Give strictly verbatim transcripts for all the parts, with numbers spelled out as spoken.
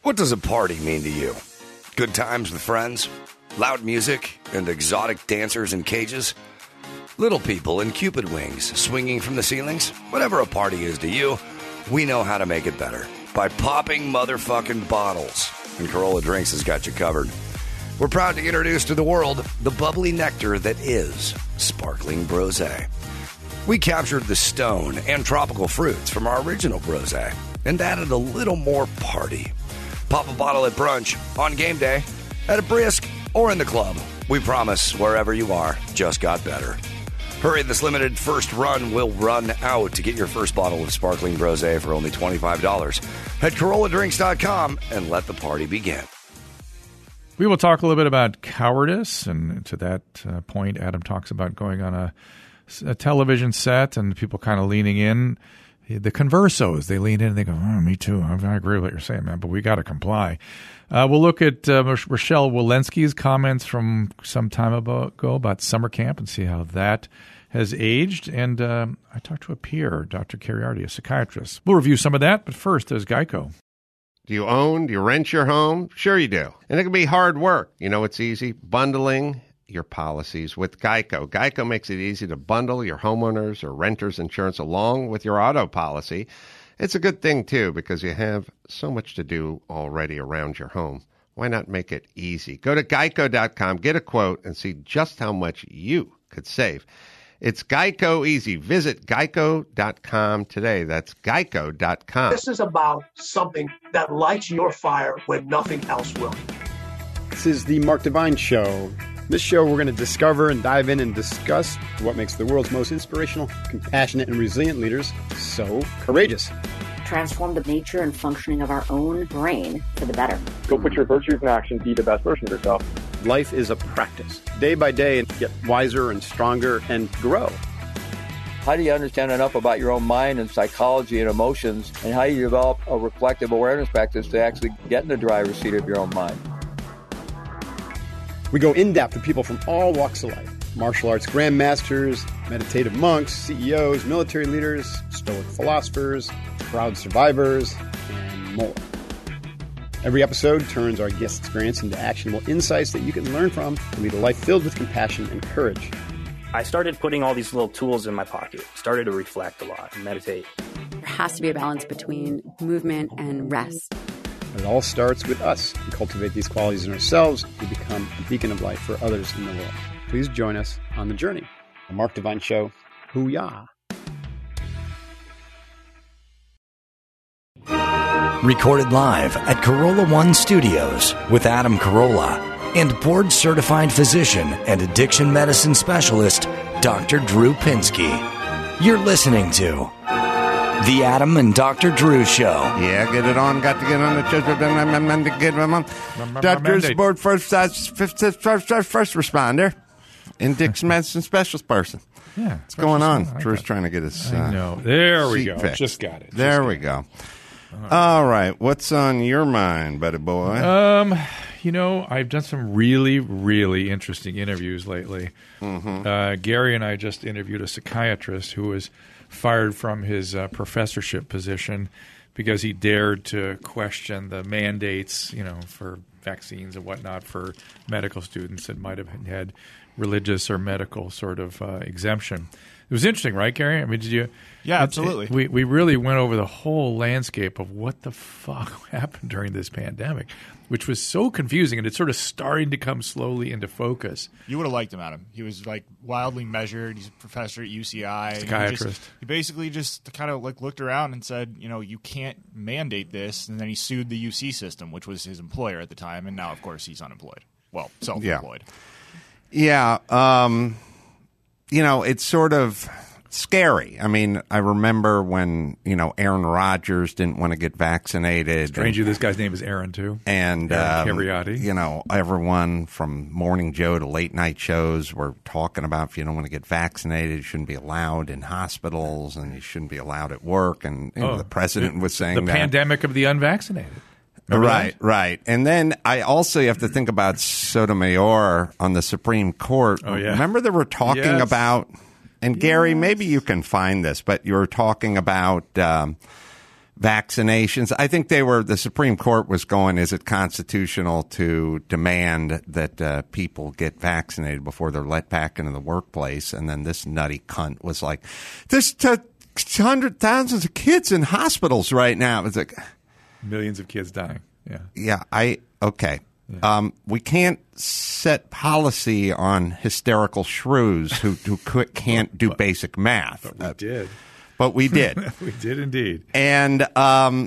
What does a party mean to you? Good times with friends? Loud music and exotic dancers in cages? Little people in Cupid wings swinging from the ceilings? Whatever a party is to you, we know how to make it better. By popping motherfucking bottles. And Corolla Drinks has got you covered. We're proud to introduce to the world the bubbly nectar that is Sparkling Brosé. We captured the stone and tropical fruits from our original Brosé and added a little more party. Pop a bottle at brunch, on game day, at a brisk, or in the club. We promise wherever you are just got better. Hurry, this limited first run will run out. To get your first bottle of Sparkling Brosé for only twenty-five dollars. Head Corolla Drinks dot com and let the party begin. We will talk a little bit about cowardice, and to that uh, point, Adam talks about going on a, a television set and people kind of leaning in. The conversos, they lean in and they go, oh, me too. I, I agree with what you're saying, man, but we got to comply. Uh, we'll look at uh, Rochelle Walensky's comments from some time ago about summer camp and see how that has aged. And uh, I talked to a peer, Doctor Cariardi, a psychiatrist. We'll review some of that, but first, there's Geico. Do you own? Do you rent your home? Sure you do. And it can be hard work. You know, it's easy. Bundling your policies with Geico. Geico makes it easy to bundle your homeowners or renters insurance along with your auto policy. It's a good thing, too, because you have so much to do already around your home. Why not make it easy? Go to geico dot com, get a quote, and see just how much you could save. It's Geico easy. Visit geico dot com today. That's geico dot com. This is about something that lights your fire when nothing else will. This is the Mark Divine Show. This show, we're going to discover and dive in and discuss what makes the world's most inspirational, compassionate, and resilient leaders so courageous. Transform the nature and functioning of our own brain for the better. Go put your virtues in action. Be the best version of yourself. Life is a practice. Day by day, and get wiser and stronger and grow. How do you understand enough about your own mind and psychology and emotions, and how you develop a reflective awareness practice to actually get in the driver's seat of your own mind? We go in-depth with people from all walks of life. Martial arts grandmasters, meditative monks, C E Os, military leaders, stoic philosophers, proud survivors, and more. Every episode turns our guest experience into actionable insights that you can learn from to lead a life filled with compassion and courage. I started putting all these little tools in my pocket, started to reflect a lot and meditate. There has to be a balance between movement and rest. And it all starts with us. We cultivate these qualities in ourselves. We become a beacon of light for others in the world. Please join us on the journey. The Mark Divine Show. Hoo-yah. Recorded live at Corolla One Studios with Adam Carolla and board-certified physician and addiction medicine specialist, Doctor Drew Pinsky. You're listening to The Adam and Doctor Drew Show. Yeah, get it on. Got to get on the show. Get them on. Doctor's board first, first, first, first, first responder and addiction medicine specialist person. Yeah. What's going on? Like Drew's that. trying to get his I uh, know. There we go. fixed. Just got it. Just there got we it. go. All right. What's on your mind, buddy boy? Um, you know, I've done some really, really interesting interviews lately. Mm-hmm. Uh, Gary and I just interviewed a psychiatrist who was fired from his uh, professorship position because he dared to question the mandates, you know, for vaccines and whatnot for medical students that might have had religious or medical sort of uh, exemption. It was interesting, right, Gary? I mean, did you? Yeah, absolutely. It, we we really went over the whole landscape of what the fuck happened during this pandemic, which was so confusing, and it's sort of starting to come slowly into focus. You would have liked him, Adam. He was like wildly measured. He's a professor at U C I. Psychiatrist. He, just, he basically just kind of like looked around and said, you know, you can't mandate this, and then he sued the U C system, which was his employer at the time, and now, of course, he's unemployed. Well, self-employed. Yeah. Yeah um, you know, it's sort of scary. I mean, I remember when, you know, Aaron Rodgers didn't want to get vaccinated. Strange you, this guy's name is Aaron, too. And, Aaron um, Cariardi. you know, everyone from Morning Joe to late night shows were talking about if you don't want to get vaccinated, you shouldn't be allowed in hospitals and you shouldn't be allowed at work. And you know, Oh, the president the, was saying the that. pandemic of the unvaccinated. Remember Right, that? right. And then I also have to think about Sotomayor on the Supreme Court. Oh, yeah. Remember they were talking Yes. about, and Gary, maybe you can find this, but you were talking about um, vaccinations. I think they were, the Supreme Court was going, is it constitutional to demand that uh, people get vaccinated before they're let back into the workplace? And then this nutty cunt was like, there's t- hundred thousands of kids in hospitals right now. It's like millions of kids dying. Yeah. Yeah. I, okay. Yeah. Um, we can't set policy on hysterical shrews who, who can't do basic math. But we uh, did. But we did. We did indeed. And um,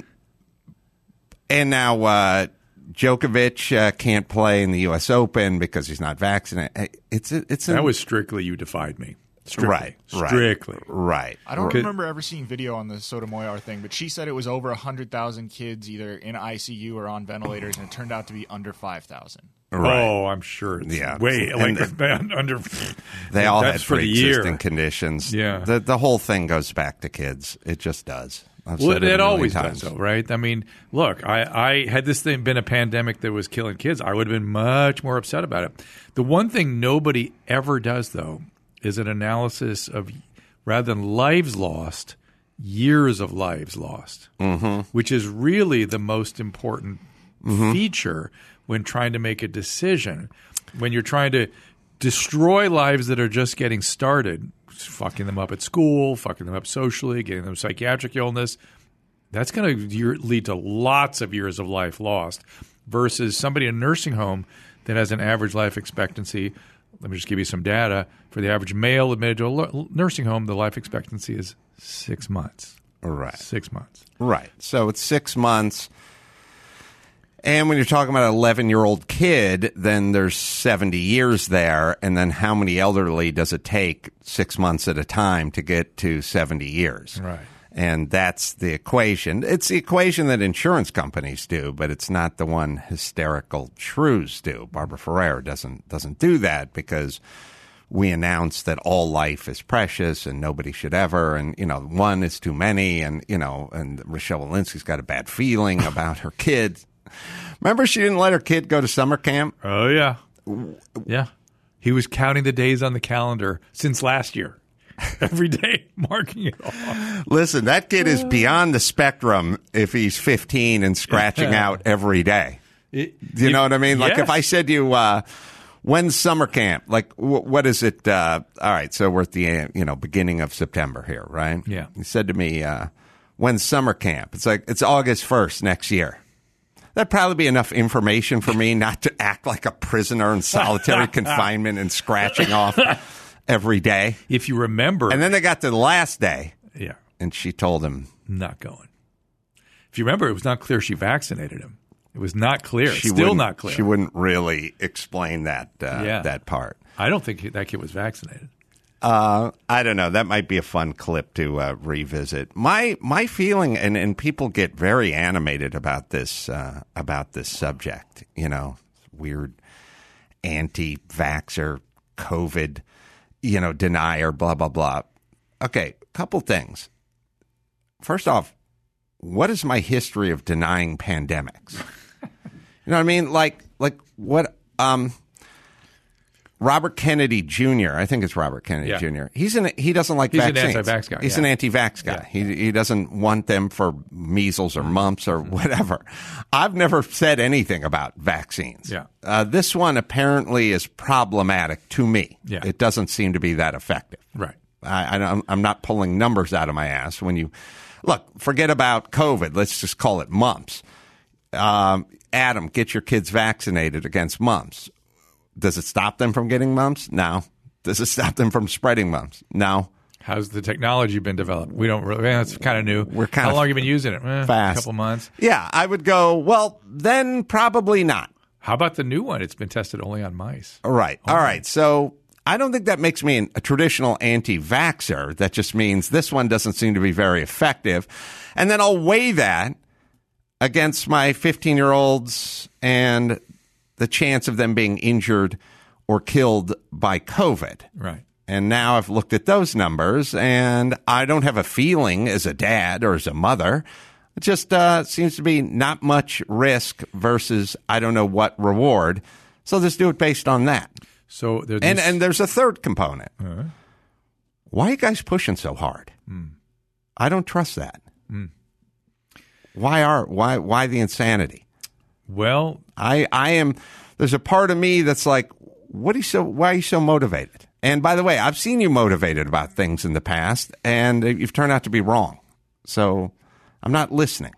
and now uh, Djokovic uh, can't play in the U S Open because he's not vaccinated. It's it's that an, was strictly you defied me. Strictly. Right, strictly, right. I don't remember ever seeing video on the Sotomayor thing, but she said it was over one hundred thousand kids either in I C U or on ventilators, and it turned out to be under five thousand. Right. Oh, I'm sure. It's yeah, way like the, under. They all that's had for the year. pre-existing conditions. Yeah, the the whole thing goes back to kids. It just does. I've well, said it, it, it always times. does, though, right? I mean, look, I, I had this thing been a pandemic that was killing kids, I would have been much more upset about it. The one thing nobody ever does, though, is an analysis of, rather than lives lost, years of lives lost, mm-hmm. which is really the most important mm-hmm. feature when trying to make a decision. When you're trying to destroy lives that are just getting started, fucking them up at school, fucking them up socially, getting them psychiatric illness, that's going to lead to lots of years of life lost versus somebody in a nursing home that has an average life expectancy. Let me just give you some data. For the average male admitted to a nursing home, the life expectancy is six months. Right. Six months. Right. So it's six months. And when you're talking about an eleven-year-old kid, then there's seventy years there. And then how many elderly does it take six months at a time to get to seventy years? Right. And that's the equation. It's the equation that insurance companies do, but it's not the one hysterical shrews do. Barbara Ferrer doesn't doesn't do that because we announce that all life is precious and nobody should ever, and, you know, one is too many, and, you know, and Rochelle Walensky's got a bad feeling about her kid. Remember she didn't let her kid go to summer camp? Oh, yeah. Yeah. He was counting the days on the calendar since last year. Every day, marking it off. Listen, that kid is beyond the spectrum if he's fifteen and scratching out every day. It, Do you it, know what I mean? Like yes. if I said to you, uh, when's summer camp? Like, w- what is it? Uh, all right, so we're at the uh, you know beginning of September here, right? Yeah. You said to me, uh, when's summer camp? It's like, it's August first next year. That'd probably be enough information for me not to act like a prisoner in solitary confinement and scratching off every day. If you remember. And then they got to the last day. Yeah. And she told him. Not going. If you remember, it was not clear she vaccinated him. It was not clear. She Still not clear. She wouldn't really explain that uh, yeah. that part. I don't think that kid was vaccinated. Uh, I don't know. That might be a fun clip to uh, revisit. My my feeling, and, and people get very animated about this uh, about this subject. You know, weird anti-vaxxer, COVID, you know, denier, blah blah blah. Okay, couple things. First off, what is my history of denying pandemics? You know what I mean? Like like what? Um. Robert Kennedy Junior I think it's Robert Kennedy yeah. Junior He's an he doesn't like He's vaccines. an anti-vax guy. He's yeah. an anti-vax guy. Yeah. He he doesn't want them for measles or mumps or whatever. I've never said anything about vaccines. Yeah. Uh, this one apparently is problematic to me. Yeah. It doesn't seem to be that effective. Right. I, I I'm not pulling numbers out of my ass. When you look, forget about COVID. Let's just call it mumps. Um, Adam, get your kids vaccinated against mumps. Does it stop them from getting mumps? No. Does it stop them from spreading mumps? No. How's the technology been developed? We don't really. That's kind of new. We're kind How of long have you been using it? Eh, fast. A couple months. Yeah, I would go. Well, then probably not. How about the new one? It's been tested only on mice. All right. All right. So I don't think that makes me an, a traditional anti-vaxxer. That just means this one doesn't seem to be very effective, and then I'll weigh that against my fifteen-year-olds and the chance of them being injured or killed by COVID. Right. And now I've looked at those numbers, and I don't have a feeling as a dad or as a mother. It just uh, seems to be not much risk versus I don't know what reward. So let's do it based on that. So there's and, and there's a third component. Uh-huh. Why are you guys pushing so hard? Mm. I don't trust that. Mm. Why are why why the insanity? Well, I I am. There's a part of me that's like, what are you so? Why are you so motivated? And by the way, I've seen you motivated about things in the past, and you've turned out to be wrong. So I'm not listening.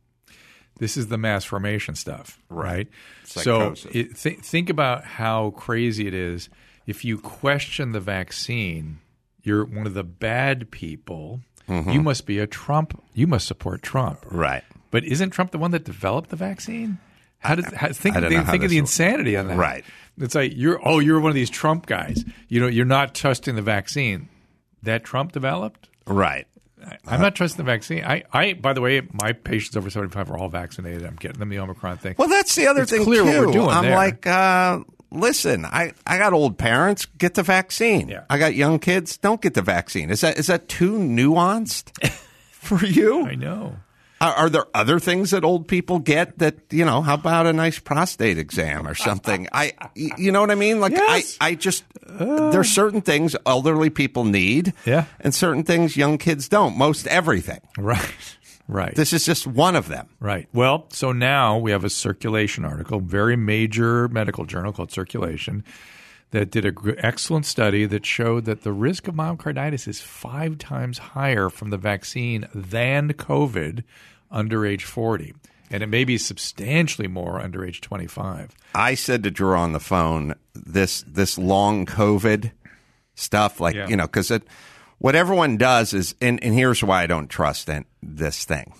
This is the mass formation stuff, right? Psychosis. So it, th- think about how crazy it is. If you question the vaccine, you're one of the bad people. Mm-hmm. You must be a Trump. You must support Trump. Right. But isn't Trump the one that developed the vaccine? How does how, think, I don't think, know how think of this the works. insanity on that? Right. It's like you're oh you're one of these Trump guys. You know you're not trusting the vaccine that Trump developed. Right. I, I'm not trusting the vaccine. I, I by the way, my patients over seventy-five are all vaccinated. I'm getting them the Omicron thing. Well, that's the other it's thing clear too. what we're doing I'm there. like, uh, listen, I, I got old parents. Get the vaccine. Yeah. I got young kids. Don't get the vaccine. Is that is that too nuanced for you? I know. Are, are there other things that old people get that, you know, how about a nice prostate exam or something? I, you know what I mean? Like, Yes. I, I just, uh, there's certain things elderly people need. Yeah. And certain things young kids don't. Most everything. Right. Right. This is just one of them. Right. Well, so now we have a Circulation article, very major medical journal called Circulation, that did an excellent study that showed that the risk of myocarditis is five times higher from the vaccine than COVID under age forty. And it may be substantially more under age twenty-five. I said to Drew on the phone, this this long COVID stuff, like, Yeah. you know, because what everyone does is, and, and here's why I don't trust in this thing.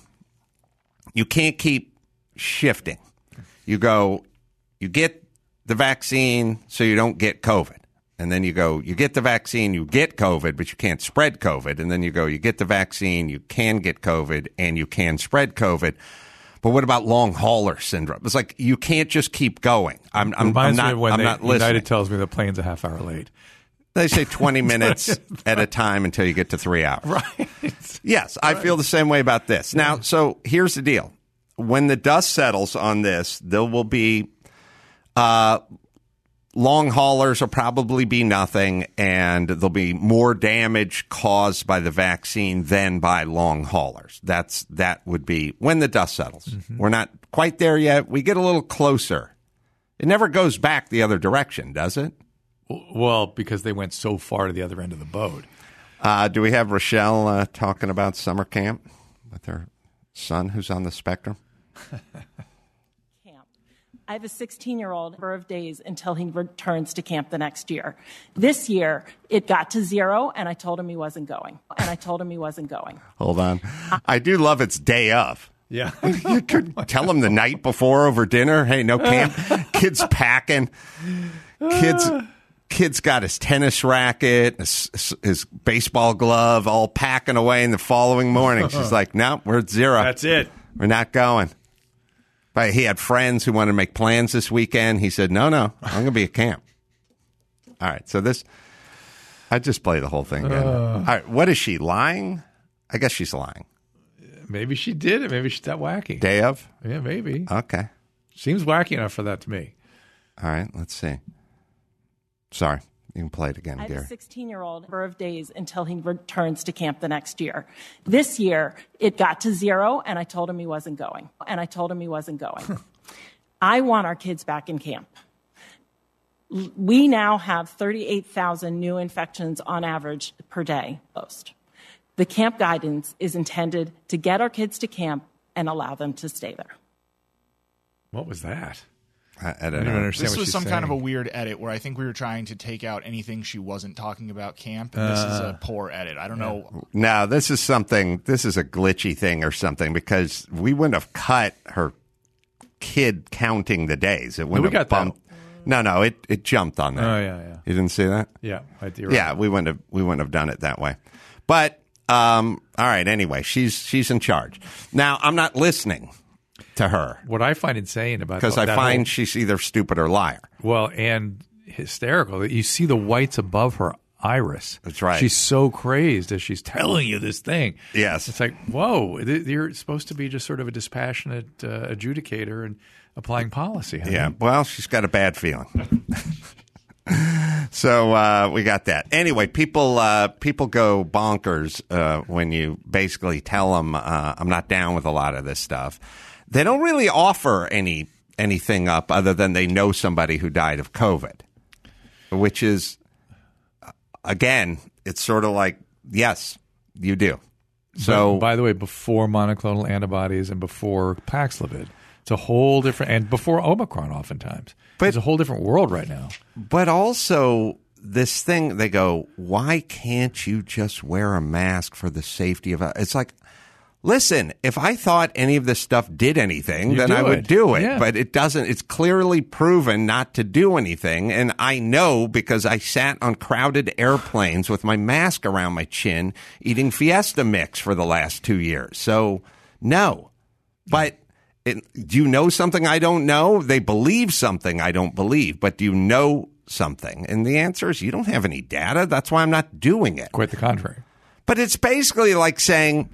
You can't keep shifting. You go, you get the vaccine so you don't get COVID. And then you go, you get the vaccine, you get COVID, but you can't spread COVID. And then you go, you get the vaccine, you can get COVID, and you can spread COVID. But what about long hauler syndrome? It's like you can't just keep going. I'm, I'm, I'm Reminds not, me of when I'm they, not listening. United tells me the plane's a half hour late. They say twenty minutes at a time until you get to three hours. Right. Yes, I feel the same way about this. Now, so here's the deal. When the dust settles on this, there will be uh, long haulers will probably be nothing, and there'll be more damage caused by the vaccine than by long haulers. That's that would be when the dust settles. Mm-hmm. We're not quite there yet. We get a little closer. It never goes back the other direction, does it? Well, because they went so far to the other end of the boat. Uh, do we have Rochelle uh, talking about summer camp with her son who's on the spectrum? Camp. I have a sixteen-year-old number of days until he returns to camp the next year. This year, it got to zero, and I told him he wasn't going. And I told him he wasn't going. Hold on. I do love it's day of. Yeah. You could tell him the night before over dinner, hey, no camp. Kids packing. Kids... Kid's got his tennis racket, his, his baseball glove, all packing away. In the following morning, she's like, "No, we're at zero. That's it. We're not going." But he had friends who wanted to make plans this weekend. He said, "No, no, I'm going to be at camp." All right, so this, I just play the whole thing again. Uh, all right, what is she lying? I guess she's lying. Maybe she did it. Maybe she's that wacky. Day of? Yeah, maybe. Okay. Seems wacky enough for that to me. All right, let's see. Sorry, you can play it again, I have Gary. a sixteen-year-old number of days until he returns to camp the next year. This year, it got to zero, and I told him he wasn't going. And I told him he wasn't going. I want our kids back in camp. We now have thirty-eight thousand new infections on average per day. Most. The camp guidance is intended to get our kids to camp and allow them to stay there. What was that? I, I don't, I don't know. understand This what was she's some saying. kind of a weird edit where I think we were trying to take out anything she wasn't talking about camp. And this is Uh, a poor edit. I don't yeah. know. No, this is something, this is a glitchy thing or something because we wouldn't have cut her kid counting the days. It wouldn't we have got that. bumped. No, no, it, it jumped on that. Oh, yeah, yeah. You didn't see that? Yeah, I do. Yeah, we wouldn't have we wouldn't have done it that way. But um, all right, anyway, she's she's in charge. Now, I'm not listening to her. What I find insane about Because I that find whole, she's either stupid or liar. well, and hysterical that you see the whites above her iris. That's right. She's so crazed as she's telling you this thing. Yes. It's like, whoa, th- you're supposed to be just sort of a dispassionate uh, adjudicator and applying policy. honey. Yeah, well, she's got a bad feeling. So uh, we got that. Anyway, people uh, people go bonkers uh, when you basically tell them uh, I'm not down with a lot of this stuff. They don't really offer any anything up other than they know somebody who died of COVID, which is, again, it's sort of like, yes, you do. So, but, by the way, before monoclonal antibodies and before Paxlovid, it's a whole different, and before Omicron oftentimes. But, it's a whole different world right now. But also this thing, they go, why can't you just wear a mask for the safety of it? It's like, listen, if I thought any of this stuff did anything, you then do I would it. do it. Yeah. But it doesn't. It's clearly proven not to do anything. And I know because I sat on crowded airplanes with my mask around my chin eating Fiesta Mix for the last two years. So, no. But it, do you know something I don't know? They believe something I don't believe. But do you know something? And the answer is you don't have any data. That's why I'm not doing it. Quite the contrary. But it's basically like saying...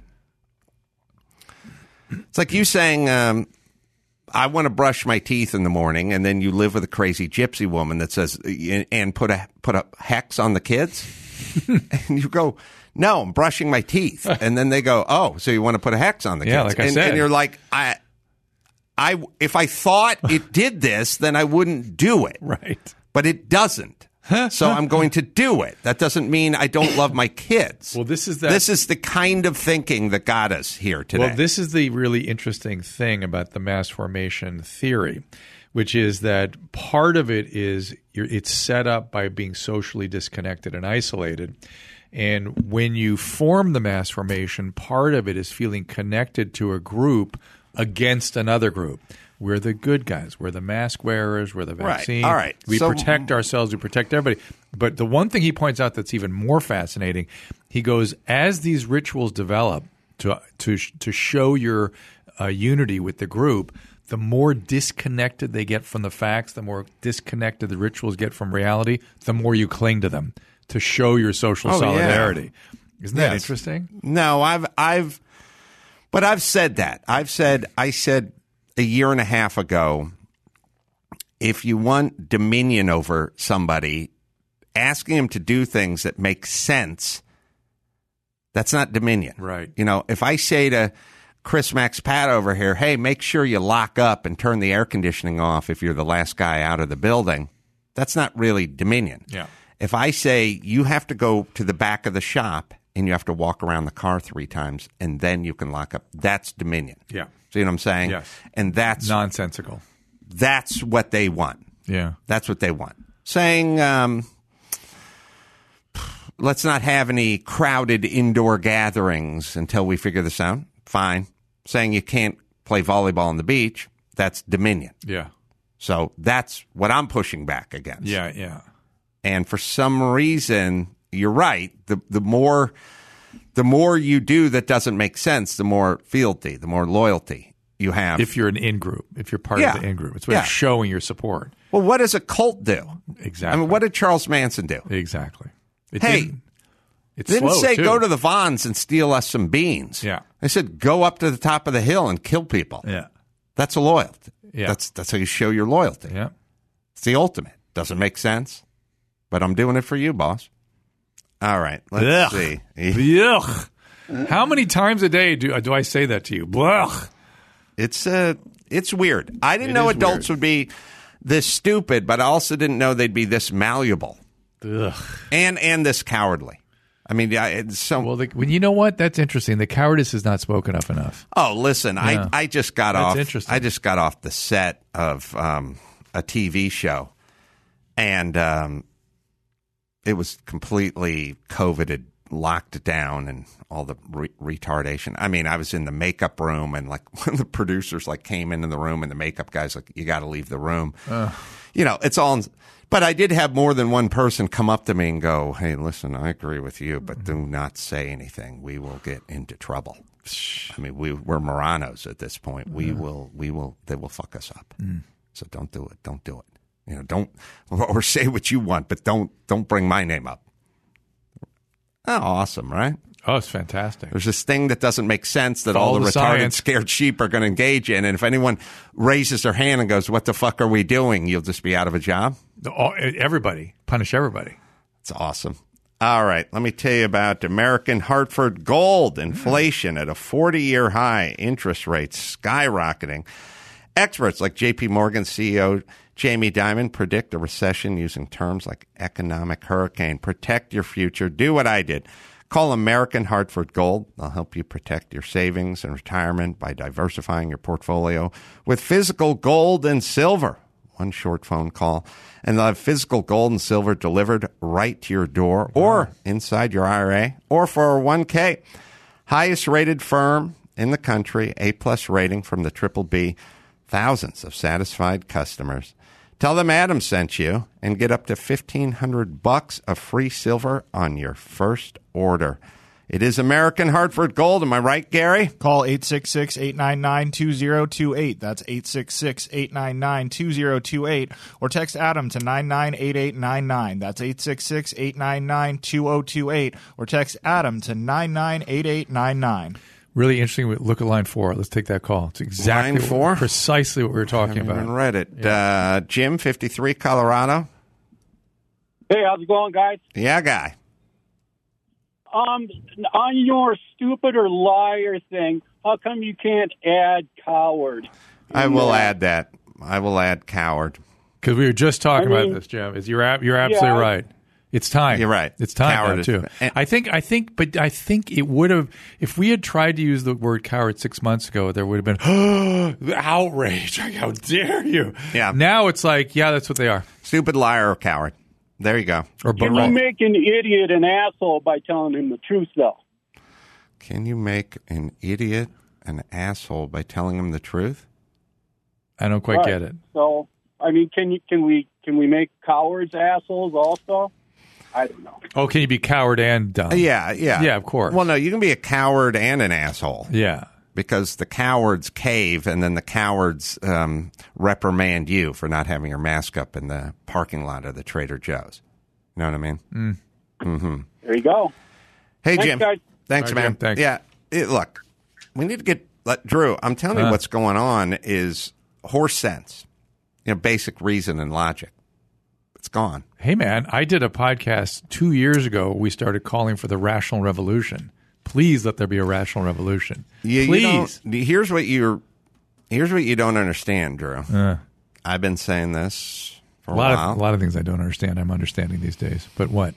It's like you saying, um, I want to brush my teeth in the morning, and then you live with a crazy gypsy woman that says, and put a put a hex on the kids. And you go, no, I'm brushing my teeth. And then they go, oh, so you want to put a hex on the yeah, kids. like I and, said. and you're like, I, I, if I thought it did this, then I wouldn't do it. Right. But it doesn't. So I'm going to do it. That doesn't mean I don't love my kids. Well, this is that. This is the kind of thinking that got us here today. Well, this is the really interesting thing about the mass formation theory, which is that part of it is you're, it's set up by being socially disconnected and isolated. And when you form the mass formation, part of it is feeling connected to a group against another group. We're the good guys. We're the mask wearers. We're the vaccine. Right. All right. We So- protect ourselves. We protect everybody. But the one thing he points out that's even more fascinating, he goes, as these rituals develop to to to show your uh, unity with the group, the more disconnected they get from the facts, the more disconnected the rituals get from reality, the more you cling to them to show your social Oh, solidarity. yeah. Isn't that Yes. interesting? No, I've I've but I've said that. I've said I said a year and a half ago, if you want dominion over somebody, asking them to do things that make sense, that's not dominion. Right. You know, if I say to Chris Max Pat over here, hey, make sure you lock up and turn the air conditioning off if you're the last guy out of the building, that's not really dominion. Yeah. If I say you have to go to the back of the shop and you have to walk around the car three times and then you can lock up, that's dominion. Yeah. See what I'm saying? Yes. And that's nonsensical. That's what they want. Yeah. That's what they want. Saying, um, let's not have any crowded indoor gatherings until we figure this out. Fine. Saying you can't play volleyball on the beach, that's dominion. Yeah. So that's what I'm pushing back against. Yeah, yeah. And for some reason, you're right. The the more the more you do that doesn't make sense, the more fealty, the more loyalty you have. If you're an in-group, if you're part Yeah. of the in-group. It's about Yeah. showing your support. Well, what does a cult do? Exactly. I mean, what did Charles Manson do? Exactly. It hey, didn't, it's didn't slow, say too. go to the Vons and steal us some beans. Yeah. They said go up to the top of the hill and kill people. Yeah. That's a loyalty. Yeah. That's that's how you show your loyalty. Yeah. It's the ultimate. Doesn't make sense, but I'm doing it for you, boss. All right. Let's Ugh. see. Yuck. How many times a day do do I say that to you? Blech. It's uh, it's weird. I didn't It know is adults weird. would be this stupid, but I also didn't know they'd be this malleable Ugh. and and this cowardly. I mean, yeah, it's so. Well, the, when you know what? That's interesting. The cowardice is not spoken of enough. Oh, listen, Yeah. I I just got That's off. interesting. I just got off the set of um, a T V show, and um, it was completely COVID had locked it down and all the re- retardation. I mean, I was in the makeup room, and like one of the producers like came into the room, and the makeup guy's like, "You got to leave the room." Ugh. You know, it's all. But I did have more than one person come up to me and go, "Hey, listen, I agree with you, but do not say anything. We will get into trouble." I mean, we, we're Moranos at this point. We will, we will, they will fuck us up. Mm. So don't do it. Don't do it. You know, don't, or, or say what you want, but don't, don't bring my name up. Oh, awesome, right? Oh, it's fantastic. There's this thing that doesn't make sense that Follow all the, the retarded, science. scared sheep are going to engage in. And if anyone raises their hand and goes, "What the fuck are we doing?" You'll just be out of a job. The, all, everybody. Punish everybody. It's awesome. All right, let me tell you about American Hartford Gold. Inflation at a forty-year high, interest rates skyrocketing. Experts like J P Morgan C E O Jamie Dimon predict a recession using terms like economic hurricane. Protect your future. Do what I did. Call American Hartford Gold. They'll help you protect your savings and retirement by diversifying your portfolio with physical gold and silver. One short phone call, and they'll have physical gold and silver delivered right to your door or inside your I R A or four oh one k. Highest rated firm in the country, A-plus rating from the Triple B. Thousands of satisfied customers. Tell them Adam sent you and get up to fifteen hundred bucks of free silver on your first order. It is American Hartford Gold. Am I right, Gary? Call eight six six, eight nine nine, two zero two eight. That's eight six six, eight nine nine, two zero two eight. Or text Adam to nine nine eight eight nine nine. That's eight six six, eight nine nine, two zero two eight. Or text Adam to nine nine eight eight nine nine. Really interesting. Look at line four. Let's take that call. It's exactly line four? What, precisely what we were talking I haven't about. even read it. Yeah. Uh, Jim, fifty-three, Colorado. Hey, how's it going, guys? Yeah, guy. Um, on your stupid or liar thing, how come you can't add coward? I will add that. I will add coward. Because we were just talking I mean, about this, Jim. Is you're ab- you're absolutely yeah, right. It's time. You're right. It's time Coward now, is- too. and- I think. I think. But I think it would have. If we had tried to use the word coward six months ago, there would have been outrage. Like, how dare you? Yeah. Now it's like, yeah, that's what they are. Stupid, liar, or coward. There you go. Or Can you make an idiot an asshole by telling him the truth, though? Can you make an idiot an asshole by telling him the truth? I don't quite Right. get it. So, I mean, can you can we can we make cowards assholes also? I don't know. Oh, can you be coward and dumb? Yeah, yeah. Yeah, of course. Well, no, you can be a coward and an asshole. Yeah. Because the cowards cave, and then the cowards um, reprimand you for not having your mask up in the parking lot of the Trader Joe's. You know what I mean? Mm. Mm-hmm. There you go. Hey, Thanks, Jim. guys. Thanks, All right, man. Jim, thanks. Yeah, it, look, we need to get let, Drew. I'm telling you, Uh. what's going on is horse sense. You know, basic reason and logic. It's gone. Hey, man, I did a podcast two years ago. We started calling for the rational revolution. Please let there be a rational revolution. You, you Please. don't- here's what you're. Here's what you don't understand, Drew. Uh, I've been saying this for a a, lot while. of a lot of things I don't understand. I'm understanding these days. But what?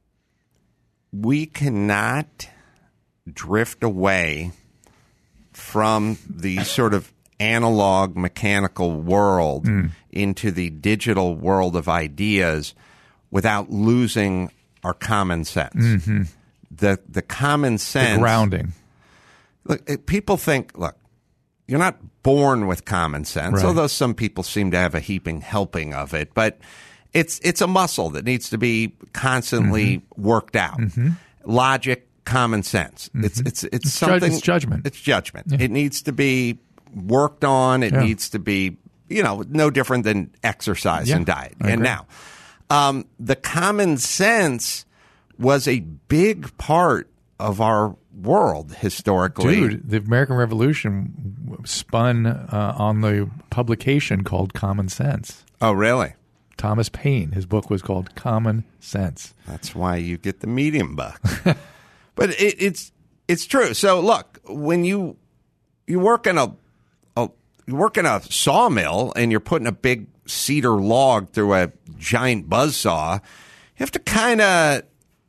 We cannot drift away from the sort of analog mechanical world Mm. into the digital world of ideas without losing our common sense. Mm-hmm. The the common sense The grounding. Look, eh, people think, look, you're not born with common sense, Right. although some people seem to have a heaping helping of it, but it's it's a muscle that needs to be constantly Mm-hmm. worked out. Mhm. Logic, common sense. It's it's it's, It's ju- something. it's judgment. It's judgment. Yeah. It needs to be worked on. It Yeah. needs to be, you know, no different than exercise Yeah, and diet. I And agree. now, um, the common sense was a big part of our world historically. Dude, the American Revolution w- spun uh, on the publication called Common Sense. Oh, really? Thomas Paine. His book was called Common Sense. That's why you get the medium buck. But it, it's it's true. So look, when you you work in a, a you work in a sawmill and you're putting a big cedar log through a giant buzzsaw, you have to kind of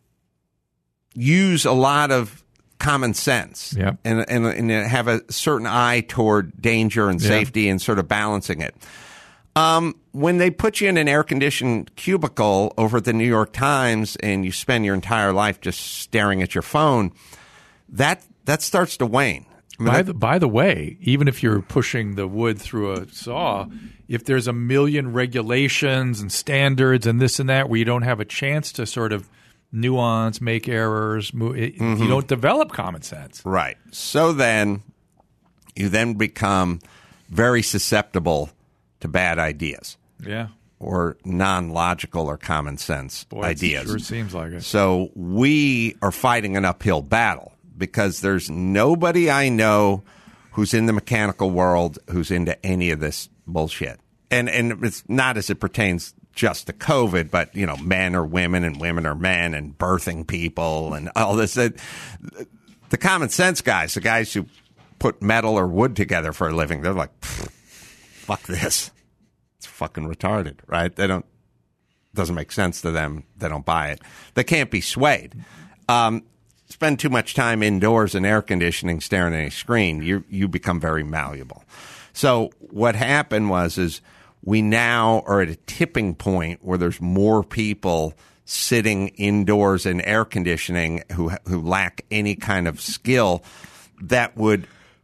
use a lot of common sense. Yep. and, and and have a certain eye toward danger and Yeah. safety and sort of balancing it. Um, when they put you in an air-conditioned cubicle over at the New York Times and you spend your entire life just staring at your phone, that that starts to wane. I mean, By that- the, by the way, even if you're pushing the wood through a saw, if there's a million regulations and standards and this and that where you don't have a chance to sort of nuance, make errors, move, it, Mhm. you don't develop common sense. Right. So then you then become very susceptible to bad ideas. Yeah. Or non-logical or common sense Boy, it ideas. sure seems like it. So we are fighting an uphill battle because there's nobody I know who's in the mechanical world who's into any of this bullshit. And and it's not as it pertains just the COVID, but, you know, men are women and women are men and birthing people and all this. The common sense guys, the guys who put metal or wood together for a living, they're like, fuck this. It's fucking retarded, right? They don't, doesn't make sense to them. They don't buy it. They can't be swayed. Um, spend too much time indoors in air conditioning staring at a screen, you you become very malleable. So what happened was is we now are at a tipping point where there's more people sitting indoors in air conditioning who who lack any kind of skill that would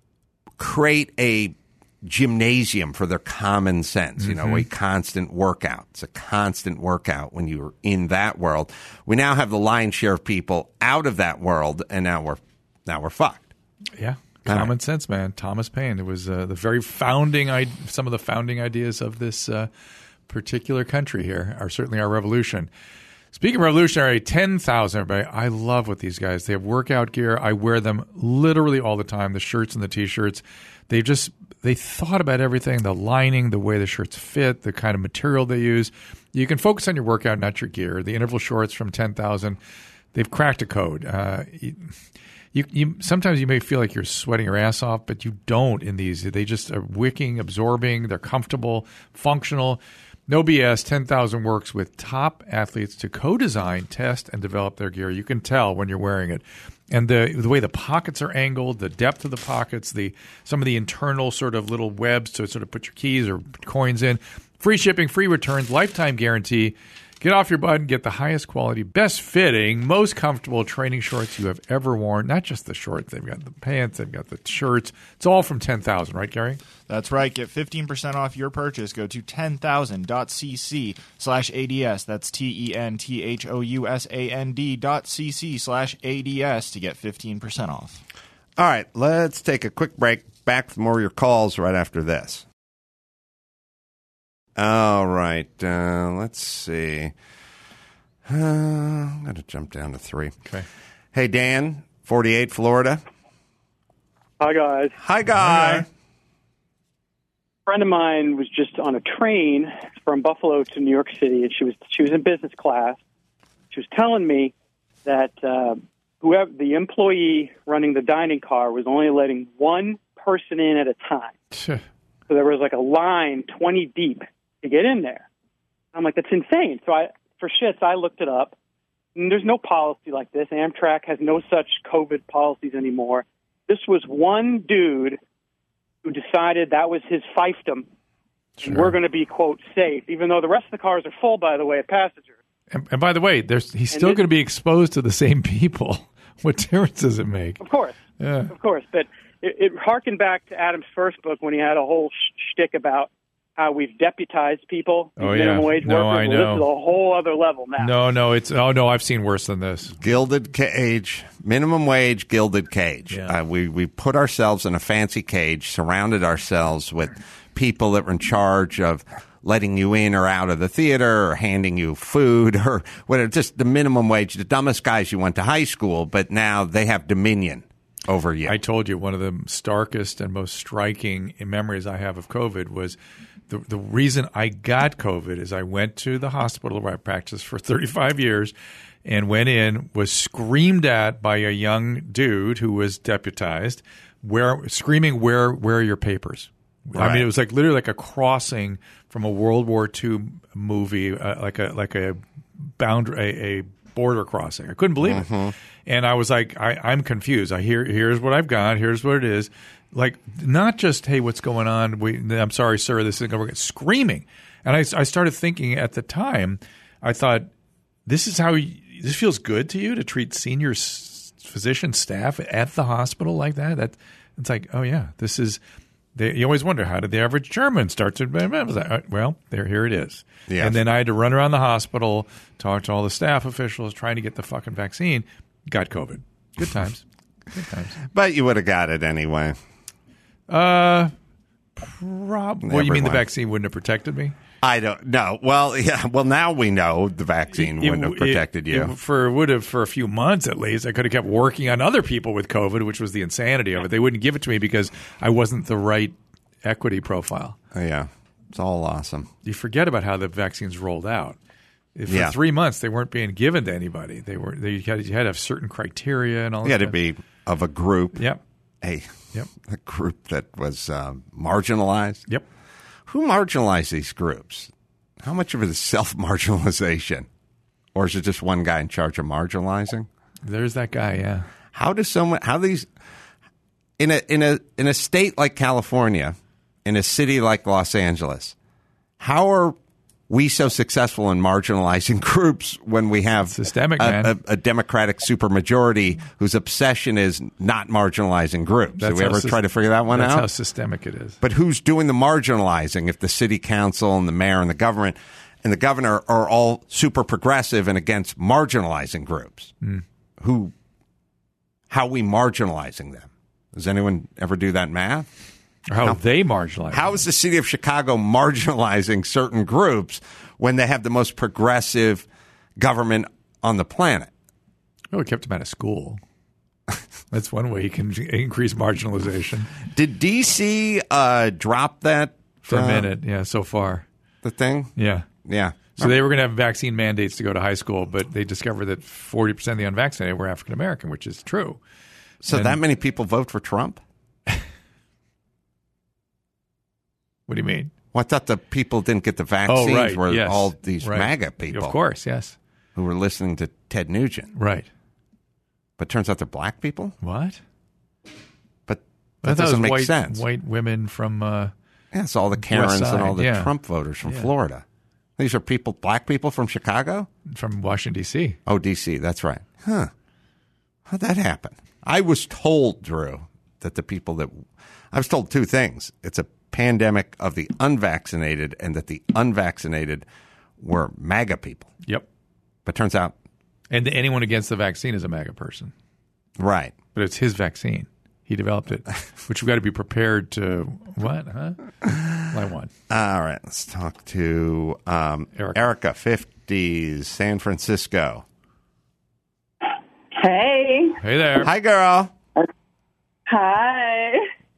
create a gymnasium for their common sense, you know, mm-hmm. a constant workout. It's a constant workout when you're in that world. We now have the lion's share of people out of that world, and now we're now we're fucked. Yeah. Common right. sense, man. Thomas Paine. It was uh, the very founding, I- some of the founding ideas of this uh, particular country here, are certainly our revolution. Speaking of revolutionary, ten thousand, everybody. I love what these guys, they have workout gear. I wear them literally all the time, the shirts and the T-shirts. They just, they thought about everything, the lining, the way the shirts fit, the kind of material they use. You can focus on your workout, not your gear. The interval shorts from ten thousand, they've cracked a code. Uh, you, you, sometimes you may feel like you're sweating your ass off, but you don't in these. They just are wicking, absorbing. They're comfortable, functional. No B S, ten thousand works with top athletes to co-design, test, and develop their gear. You can tell when you're wearing it. And the the way the pockets are angled, the depth of the pockets, the some of the internal sort of little webs to sort of put your keys or coins in. Free shipping, free returns, lifetime guarantee. Get off your butt and get the highest quality, best fitting, most comfortable training shorts you have ever worn. Not just the shorts. They've got the pants. They've got the shirts. It's all from ten thousand, right, Gary? That's right. Get fifteen percent off your purchase. Go to ten thousand dot c c slash A D S. That's T E N T H O U S A N D dot C C slash A D S to get fifteen percent off. All right, let's take a quick break. Back with more of your calls right after this. All right, uh, let's see. Uh, I'm going to jump down to three. Okay. Hey, Dan, forty-eight, Florida. Hi, guys. Hi, guy. A friend of mine was just on a train from Buffalo to New York City, and she was she was in business class. She was telling me that uh, whoever the employee running the dining car was only letting one person in at a time. So there was like a line twenty deep to get in there. I'm like, that's insane. So I, for shits, I looked it up. And there's no policy like this. Amtrak has no such COVID policies anymore. This was one dude who decided that was his fiefdom. Sure. And we're going to be, quote, safe, even though the rest of the cars are full, by the way, of passengers. And, and by the way, there's he's still going to be exposed to the same people. What difference does it make? Of course. Yeah. Of course. But it, it harkened back to Adam's first book when he had a whole shtick about how we've deputized people, oh, minimum yeah. wage no, workers. I know. Well, this is a whole other level now. No, no, it's oh no, I've seen worse than this. Gilded cage, minimum wage, gilded cage. Yeah. Uh, we we put ourselves in a fancy cage, surrounded ourselves with people that were in charge of letting you in or out of the theater, or handing you food, or whatever. Just the minimum wage, the dumbest guys you went to high school, but now they have dominion over you. I told you one of the starkest and most striking memories I have of COVID was the the reason I got COVID is I went to the hospital where I practiced for thirty-five years and went in, was screamed at by a young dude who was deputized, where screaming, where where are your papers? Right. I mean, it was like literally like a crossing from a World War Two movie, uh, like a like a boundary, a, a border crossing. I couldn't believe mm-hmm. it, and I was like, I, I'm confused. I hear here's what I've got. Here's what it is. Like, not just, hey, what's going on? We, I'm sorry, sir. This is going to screaming, and I, I started thinking at the time. I thought, this is how you, this feels good to you to treat senior s- physician staff at the hospital like that. That it's like, oh yeah, this is. They, you always wonder, how did the average German start to? Well, there, here it is. Yes. And then I had to run around the hospital, talk to all the staff officials, trying to get the fucking vaccine. Got COVID. Good times. Good times. But you would have got it anyway. Uh, probably. Well, you mean the Everyone. vaccine wouldn't have protected me? I don't know. Well, yeah. Well, now we know the vaccine It- wouldn't have it- protected you. it- for would have for a few months at least. I could have kept working on other people with COVID, which was the insanity of it. They wouldn't give it to me because I wasn't the right equity profile. Oh, yeah. It's all awesome. You forget about how the vaccines rolled out. For Yeah. three months, they weren't being given to anybody. They were they had, you had to have certain criteria and all You that. had to be of a group. Yep. A, Yep. a group that was um, marginalized. Yep. Who marginalized these groups? How much of it is self-marginalization? Or is it just one guy in charge of marginalizing? There's that guy, yeah. How does someone how these in a in a in a state like California, in a city like Los Angeles, how are we so successful in marginalizing groups when we have systemic a, man. a, a Democratic supermajority whose obsession is not marginalizing groups? That's Did we how ever sys- try to figure that one that's out? how systemic it is. But who's doing the marginalizing if the city council and the mayor and the government and the governor are all super progressive and against marginalizing groups? Mm. Who, how are we marginalizing them? Does anyone ever do that math? How, how they marginalize How is the city of Chicago marginalizing certain groups when they have the most progressive government on the planet? Oh, we kept him out of school. That's one way you can increase marginalization. Did D C uh, drop that? For uh, a minute, yeah, so far. The thing? Yeah. Yeah. So they were going to have vaccine mandates to go to high school, but they discovered that forty percent of the unvaccinated were African American, which is true. So And- that many people vote for Trump? What do you mean? Well, I thought the people didn't get the vaccines Oh, right. were Yes. all these Right. MAGA people. Of course, yes. Who were listening to Ted Nugent. Right. But turns out they're black people? What? But I that thought it was doesn't make white, sense. White women from uh, Yeah, it's all the Karens West and all Side, the yeah. Trump voters from Yeah. Florida. These are people, black people from Chicago? from Washington, D C Oh, D C, that's right. Huh. How'd that happen? I was told, Drew, that the people that... I was told two things. It's a pandemic of the unvaccinated and that the unvaccinated were MAGA people. Yep. But turns out... And anyone against the vaccine is a MAGA person. Right. But it's his vaccine. He developed it, which we've got to be prepared to... What, huh? I won. All right, let's talk to um, Erica. Erica, fifties, San Francisco. Hey. Hey there. Hi, girl. Hi.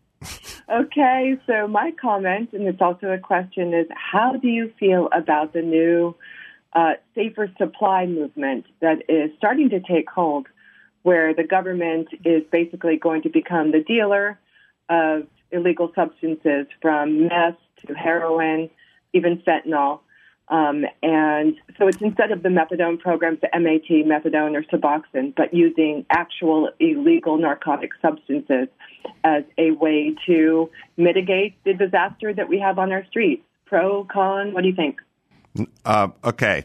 Okay, so my comment, and it's also a question, is how do you feel about the new uh, safer supply movement that is starting to take hold, where the government is basically going to become the dealer of illegal substances from meth to heroin, even fentanyl. Um, and so it's instead of the methadone programs, the M A T, methadone, or Suboxone, but using actual illegal narcotic substances as a way to mitigate the disaster that we have on our streets. Pro, con, what do you think? Uh, okay.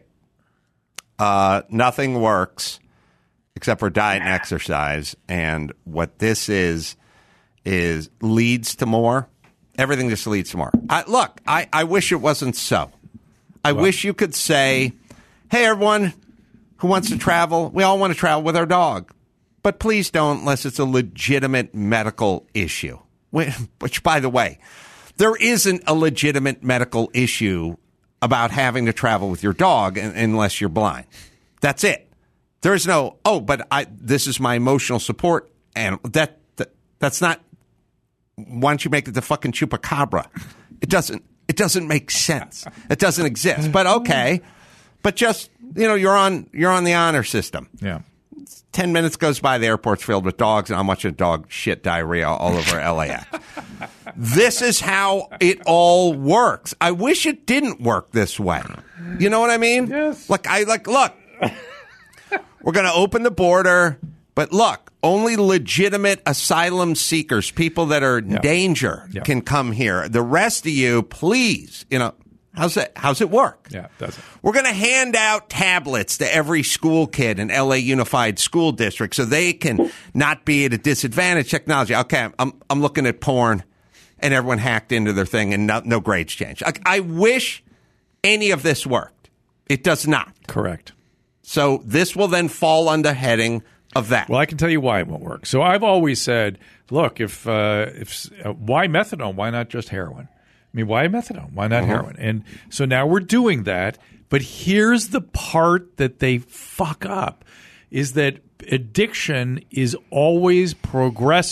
Uh, nothing works except for diet and exercise. And what this is, is leads to more. Everything just leads to more. I, look, I, I wish it wasn't so. I Well, wish you could say, hey, everyone who wants to travel, we all want to travel with our dog. But please don't unless it's a legitimate medical issue. Which, by the way, there isn't a legitimate medical issue about having to travel with your dog unless you're blind. That's it. There's no, oh, but I this is my emotional support. And that, that that's not, why don't you make it the fucking chupacabra? It doesn't. It doesn't make sense. It doesn't exist. But okay. But just, you know, you're on you're on the honor system. Yeah. Ten minutes goes by, the airport's filled with dogs, and I'm watching dog shit diarrhea all over L A X. This is how it all works. I wish it didn't work this way. You know what I mean? Yes. Like I like look. We're going to open the border, but look, only legitimate asylum seekers, people that are in Yeah. danger, Yeah. can come here. The rest of you, please, you know, how's it how's it work? Yeah, it does it. We're going to hand out tablets to every school kid in L A Unified School District so they can not be at a disadvantage. Technology. Okay, I'm I'm looking at porn, and everyone hacked into their thing, and no, no grades changed. Like, I wish any of this worked. It does not. Correct. So this will then fall under heading of that. Well, I can tell you why it won't work. So I've always said, look, if uh, if uh, why methadone? Why not just heroin? I mean, why methadone? Why not Uh-huh. heroin? And so now we're doing that. But here's the part that they fuck up: is that addiction is always progressive.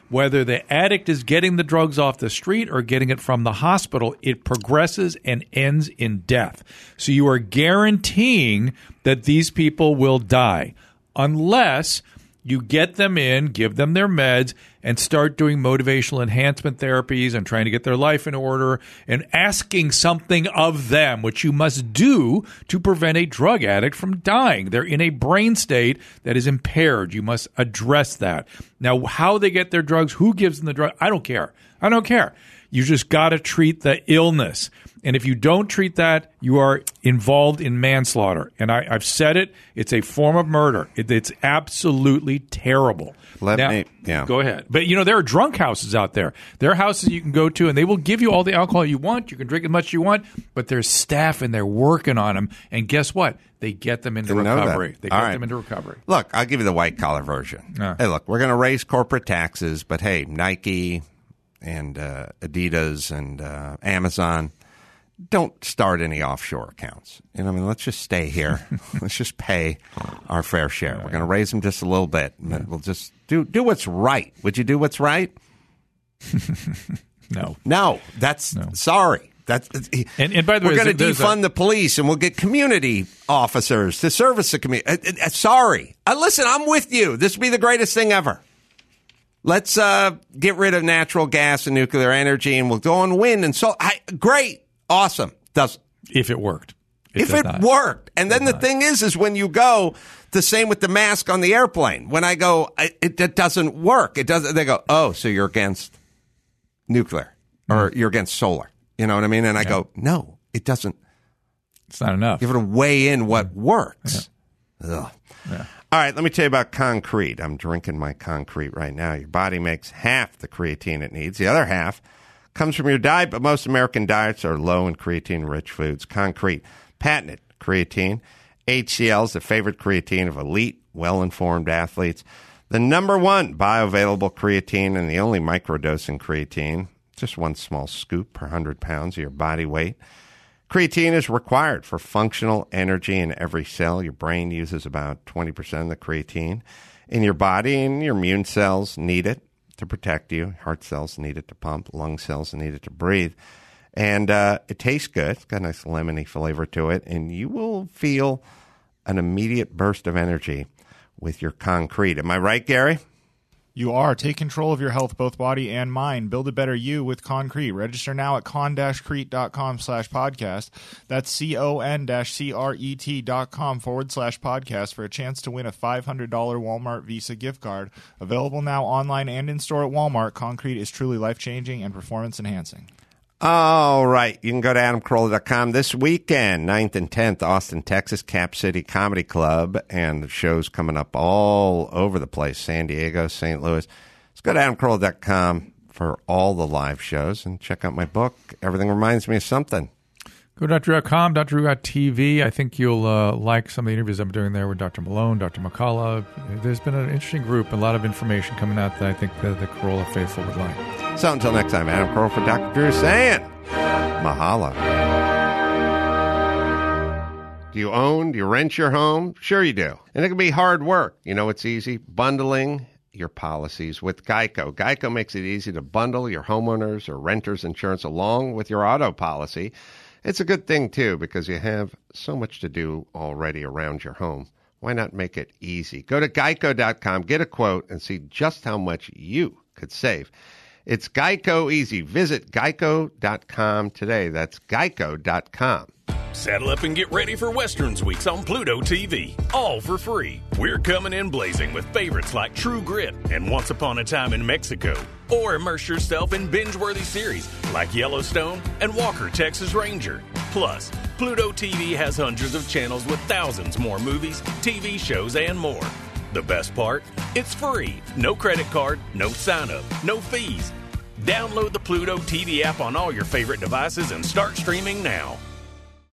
Whether the addict is getting the drugs off the street or getting it from the hospital, it progresses and ends in death. So you are guaranteeing that these people will die unless you get them in, give them their meds, and start doing motivational enhancement therapies and trying to get their life in order and asking something of them, which you must do to prevent a drug addict from dying. They're in a brain state that is impaired. You must address that. Now, how they get their drugs, who gives them the drug, I don't care. I don't care. You just got to treat the illness. And if you don't treat that, you are involved in manslaughter. And I, I've said it. It's a form of murder. It, it's absolutely terrible. Let now, me, yeah. Go ahead. But, you know, there are drunk houses out there. There are houses you can go to, and they will give you all the alcohol you want. You can drink as much as you want. But there's staff, and they're working on them. And guess what? They get them into Didn't recovery. They all get right. them into recovery. Look, I'll give you the white-collar version. Uh. Hey, look, we're going to raise corporate taxes, but, hey, Nike and uh, Adidas and uh, Amazon, don't start any offshore accounts. You know, I mean, let's just stay here. Let's just pay our fair share. We're going to raise them just a little bit, and then we'll just do do what's right. Would you do what's right? No, no. That's no. sorry. That's and, and by the we're way, going to defund a, the police, and we'll get community officers to service the community. Uh, uh, sorry, uh, listen, I'm with you. This would be the greatest thing ever. Let's uh, get rid of natural gas and nuclear energy, and we'll go on wind and so. I, great. Awesome. Does if it worked. It if it not. worked. And then the not. thing is, is when you go, the same with the mask on the airplane. When I go, it, it doesn't work. It doesn't. They go, oh, so you're against nuclear or mm. you're against solar. You know what I mean? And I yeah. go, no, it doesn't. It's not enough. You have to weigh in what works. Yeah. Ugh. Yeah. All right, let me tell you about Concrete. I'm drinking my Concrete right now. Your body makes half the creatine it needs. The other half comes from your diet, but most American diets are low in creatine-rich foods. Concrete, patented creatine. H C L is the favorite creatine of elite, well-informed athletes. The number one bioavailable creatine and the only microdosing creatine. Just one small scoop per one hundred pounds of your body weight. Creatine is required for functional energy in every cell. Your brain uses about twenty percent of the creatine in your body, and your immune cells need it to protect you. Heart cells need it to pump. Lung cells need it to breathe. And uh, it tastes good. It's got a nice lemony flavor to it. And you will feel an immediate burst of energy with your Concrete. Am I right, Gary? You are. Take control of your health, both body and mind. Build a better you with Concrete. Register now at con-crete.com slash podcast. That's C-O-N-C-R-E-T dot com forward slash podcast for a chance to win a five hundred dollars Walmart Visa gift card. Available now online and in store at Walmart. Concrete is truly life-changing and performance-enhancing. All right. You can go to adam carolla dot com this weekend, ninth and tenth, Austin, Texas, Cap City Comedy Club, and the show's coming up all over the place, San Diego, Saint Louis. Let's go to adam carolla dot com for all the live shows and check out my book, Everything Reminds Me of Something. Go to Doctor Drew dot com, Doctor Drew dot T V. I think you'll uh, like some of the interviews I'm doing there with Doctor Malone, Doctor McCullough. There's been an interesting group, a lot of information coming out that I think the, the Carolla faithful would like. So until next time, Adam Carolla for Doctor Drew saying, mahalo. Do you own? Do you rent your home? Sure you do. And it can be hard work. You know it's easy? Bundling your policies with Geico. Geico makes it easy to bundle your homeowners or renters insurance along with your auto policy. It's a good thing, too, because you have so much to do already around your home. Why not make it easy? Go to geico dot com, get a quote, and see just how much you could save. It's Geico easy. Visit geico dot com today. That's geico dot com. Saddle up and get ready for Westerns Weeks on Pluto T V. All for free. We're coming in blazing with favorites like True Grit and Once Upon a Time in Mexico. Or immerse yourself in binge-worthy series like Yellowstone and Walker, Texas Ranger. Plus, Pluto T V has hundreds of channels with thousands more movies, T V shows, and more. The best part? It's free. No credit card, no sign-up, no fees. Download the Pluto T V app on all your favorite devices and start streaming now.